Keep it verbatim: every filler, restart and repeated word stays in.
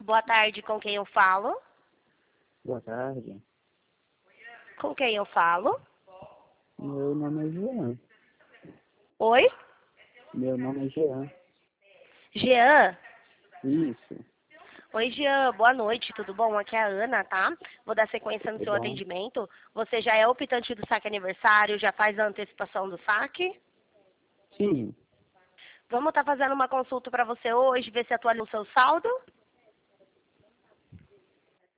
Boa tarde, com quem eu falo? Boa tarde. Com quem eu falo? Meu nome é Jean. Oi? Meu nome é Jean. Jean? Isso. Oi, Jean, boa noite, tudo bom? Aqui é a Ana, tá? Vou dar sequência no Tudo seu bom? atendimento. Você já é optante do saque aniversário, já faz a antecipação do saque? Sim. Vamos estar fazendo uma consulta para você hoje, ver se atualiza o seu saldo?